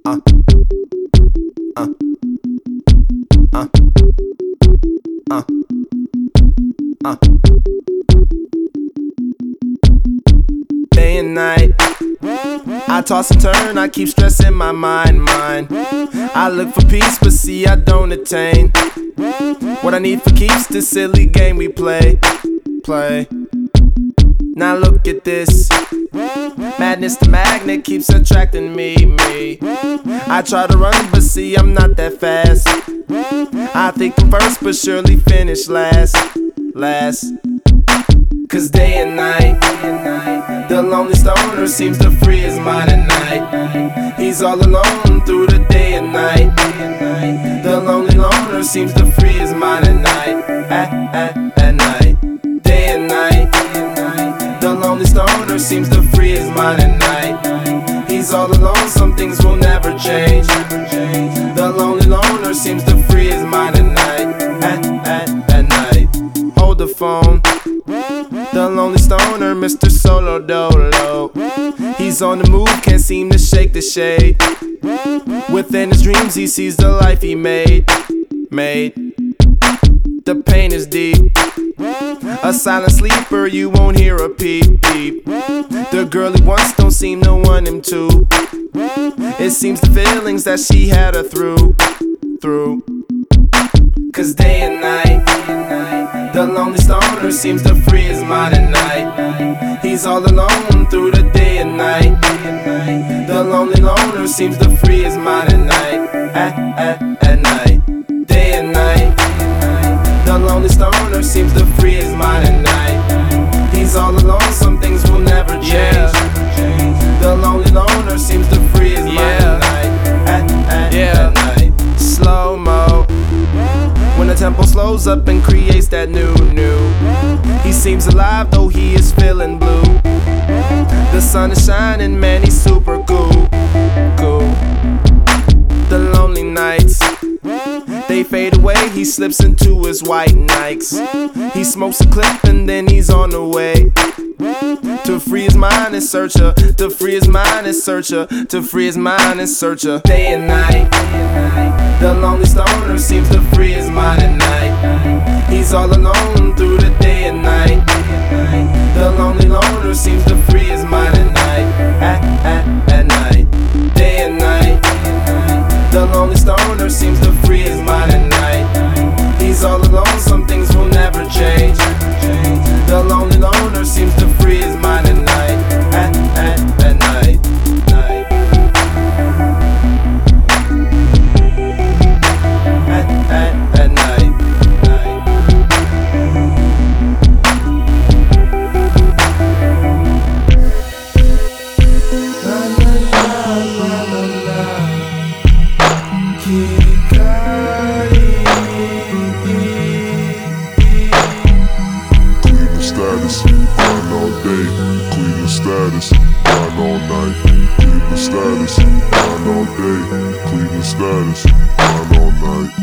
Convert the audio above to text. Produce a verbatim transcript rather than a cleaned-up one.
Uh, uh, uh, uh, uh. Day and night, I toss and turn, I keep stressing my mind, mind. I look for peace, but see I don't attain what I need for keeps this silly game we play, play. Now look at this, madness the magnet keeps attracting me, me. I try to run, but see I'm not that fast. I think I'm first, but surely finish last, last. Cause day and night, the lonely stoner seems to free his mind at night. He's all alone through the day and night. The lonely loner seems to free his mind at night, at, at, at night. Day and night, the lonely stoner seems to free his mind at night. He's all alone, some things will never change. The lonely loner seems to free his mind at night, at, at, at night. Hold the phone, the lonely stoner, Mister Solo Dolo. He's on the move, can't seem to shake the shade. Within his dreams he sees the life he made, made. The pain is deep, a silent sleeper, you won't hear a peep, peep. The girl he wants don't seem to want him to. It seems the feelings that she had her through, through. Cause day and night, the lonely stoner seems to free his mind at night. He's all alone through the day and night. The lonely loner seems to free his mind at night, at, at, at night. Day and night, the lonely stoner seems to free his mind at night. He's all alone, some things will never change. Yeah. The lonely loner seems to free his mind yeah. at night, at, at, yeah. at night. Slow-mo, when the tempo slows up and creates that new, new. He seems alive though he is feeling blue. The sun is shining, man, he's super cool, cool. The lonely nights, they fade away, he slips into his white Nikes. He smokes a clip and then he's on the way to free his mind and search her, to free his mind and search her, to free his mind and search her. Day and night, the lonely stoner seems to free his mind at night. He's all alone through the day and night. The lonely loner seems to free his mind at night, at, at, at night. Day and night, the lonely stoner seems to free his mind at night. He's all alone, some things will never change. The lonely loner seems to free his mind at night, at, at, at night, night. At, at, at night, night. La, la, la, la, la, la. Cleveland status, grind all day. Cleveland status, grind all night. Cleveland status, grind all day. Cleveland status, grind all night.